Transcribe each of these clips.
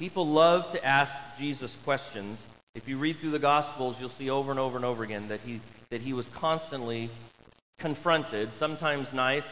People love to ask Jesus questions. If you read through the Gospels, you'll see over and over and over again that he was constantly confronted, sometimes nice,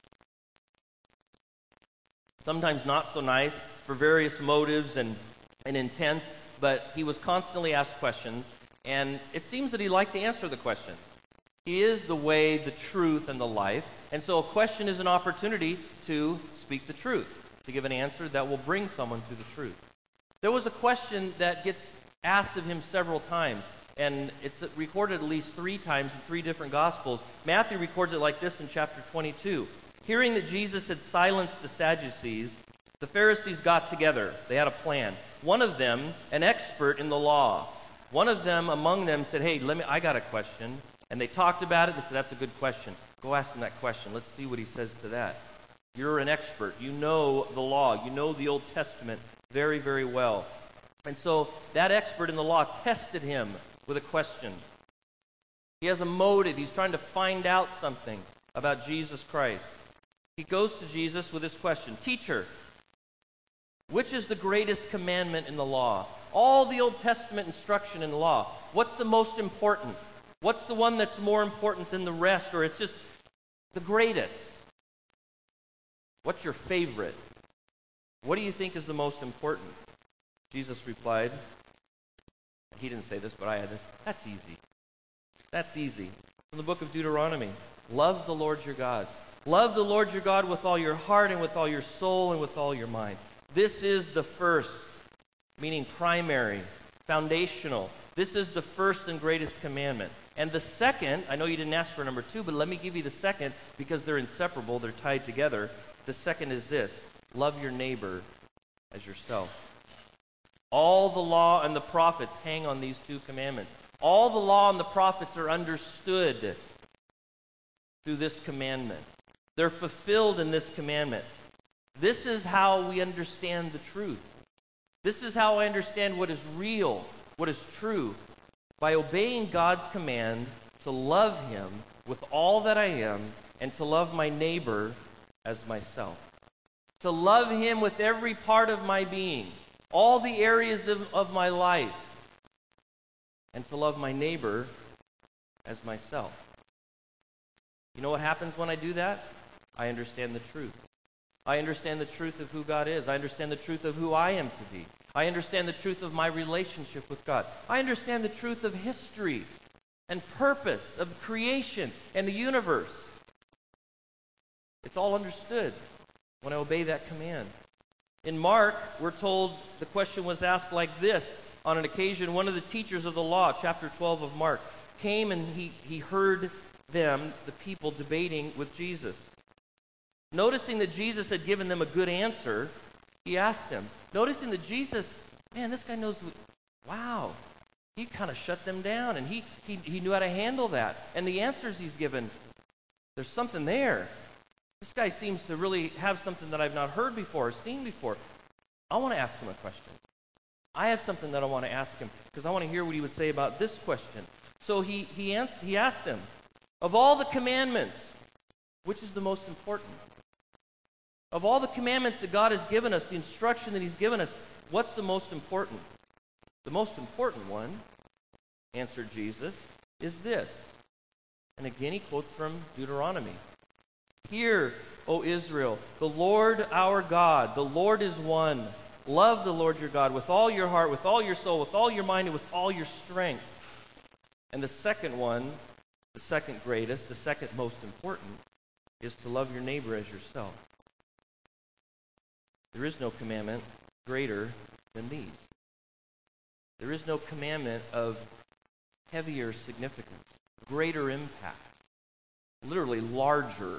sometimes not so nice, for various motives and intents, but he was constantly asked questions, and it seems that he liked to answer the questions. He is the way, the truth, and the life, and so a question is an opportunity to speak the truth, to give an answer that will bring someone to the truth. There was a question that gets asked of him several times, and it's recorded at least 3 times in 3 different Gospels. Matthew records it like this in chapter 22. Hearing that Jesus had silenced the Sadducees, the Pharisees got together. They had a plan. One of them, an expert in the law, one of them among them said, hey, I got a question. And they talked about it. They said, that's a good question. Go ask him that question. Let's see what he says to that. You're an expert. You know the law. You know the Old Testament very, very well. And so that expert in the law tested him with a question. He has a motive. He's trying to find out something about Jesus Christ. He goes to Jesus with this question. Teacher, which is the greatest commandment in the law? All the Old Testament instruction in the law. What's the most important? What's the one that's more important than the rest? Or it's just the greatest? What's your favorite? What do you think is the most important? Jesus replied, he didn't say this, but I had this. That's easy. That's easy. From the book of Deuteronomy. Love the Lord your God. Love the Lord your God with all your heart and with all your soul and with all your mind. This is the first, meaning primary, foundational. This is the first and greatest commandment. And the second, I know you didn't ask for number 2, but let me give you the second because they're inseparable, they're tied together. The second is this, love your neighbor as yourself. All the law and the prophets hang on these 2 commandments. All the law and the prophets are understood through this commandment. They're fulfilled in this commandment. This is how we understand the truth. This is how I understand what is real, what is true, by obeying God's command to love him with all that I am and to love my neighbor as myself. To love him with every part of my being, all the areas of my life, and to love my neighbor as myself. You know what happens when I do that? I understand the truth. I understand the truth of who God is. I understand the truth of who I am to be. I understand the truth of my relationship with God. I understand the truth of history and purpose, of creation and the universe. It's all understood when I obey that command. In Mark, we're told the question was asked like this. On an occasion, one of the teachers of the law, chapter 12 of Mark, came and he heard them, the people, debating with Jesus. Noticing that Jesus had given them a good answer, he asked him. Noticing that Jesus, man, this guy knows, wow, he kind of shut them down, and he knew how to handle that. And the answers he's given, there's something there. This guy seems to really have something that I've not heard before or seen before. I want to ask him a question. I have something that I want to ask him because I want to hear what he would say about this question. So he asked him, of all the commandments, which is the most important? Of all the commandments that God has given us, the instruction that he's given us, what's the most important? The most important one, answered Jesus, is this. And again he quotes from Deuteronomy. Hear, O Israel, the Lord our God, the Lord is one. Love the Lord your God with all your heart, with all your soul, with all your mind, and with all your strength. And the second one, the second greatest, the second most important, is to love your neighbor as yourself. There is no commandment greater than these. There is no commandment of heavier significance, greater impact, literally larger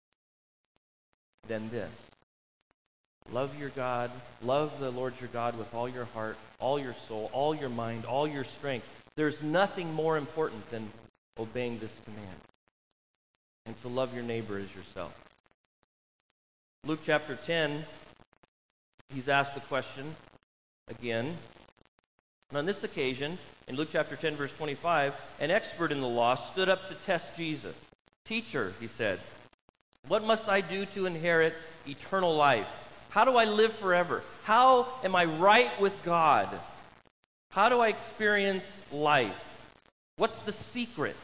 than this. Love your God, love the Lord your God with all your heart, all your soul, all your mind, all your strength. There's nothing more important than obeying this command. And to love your neighbor as yourself. Luke chapter 10, he's asked the question again. And on this occasion, in Luke chapter 10, verse 25, an expert in the law stood up to test Jesus. Teacher, he said, what must I do to inherit eternal life? How do I live forever? How am I right with God? How do I experience life? What's the secret?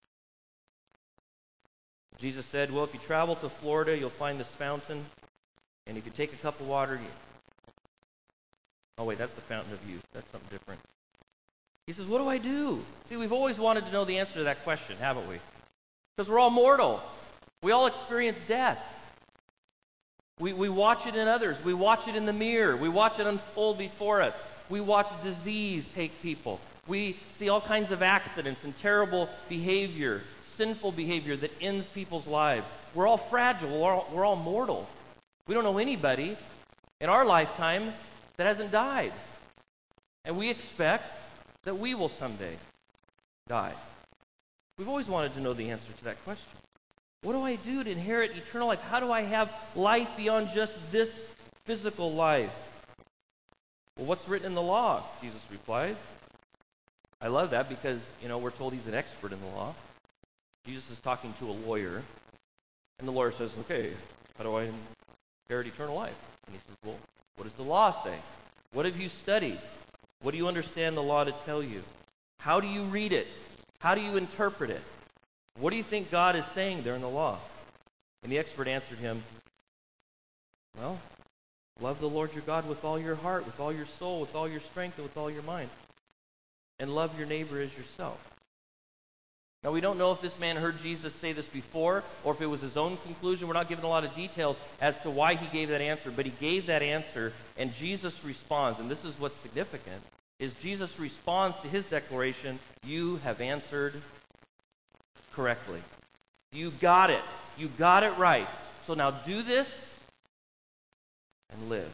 Jesus said, well, if you travel to Florida, you'll find this fountain, and you can take a cup of water. Oh, wait, that's the fountain of youth. That's something different. He says, what do I do? See, we've always wanted to know the answer to that question, haven't we? Because we're all mortal. We all experience death. We watch it in others. We watch it in the mirror. We watch it unfold before us. We watch disease take people. We see all kinds of accidents and terrible behavior, sinful behavior that ends people's lives. We're all fragile. We're all mortal. We don't know anybody in our lifetime that hasn't died. And we expect that we will someday die. We've always wanted to know the answer to that question. What do I do to inherit eternal life? How do I have life beyond just this physical life? Well, what's written in the law? Jesus replied. I love that because, we're told he's an expert in the law. Jesus is talking to a lawyer, and the lawyer says, okay, how do I inherit eternal life? And he says, well, what does the law say? What have you studied? What do you understand the law to tell you? How do you read it? How do you interpret it? What do you think God is saying there in the law? And the expert answered him, well, love the Lord your God with all your heart, with all your soul, with all your strength, and with all your mind. And love your neighbor as yourself. Now, we don't know if this man heard Jesus say this before or if it was his own conclusion. We're not given a lot of details as to why he gave that answer, but he gave that answer, and Jesus responds. And this is what's significant, is Jesus responds to his declaration, you have answered correctly. You got it. You got it right. So now do this and live.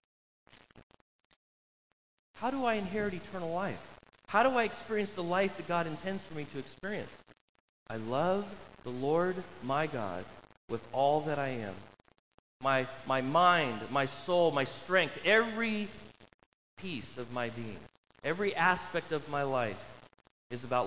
How do I inherit eternal life? How do I experience the life that God intends for me to experience? I love the Lord my God with all that I am. My mind, my soul, my strength, every piece of my being, every aspect of my life is about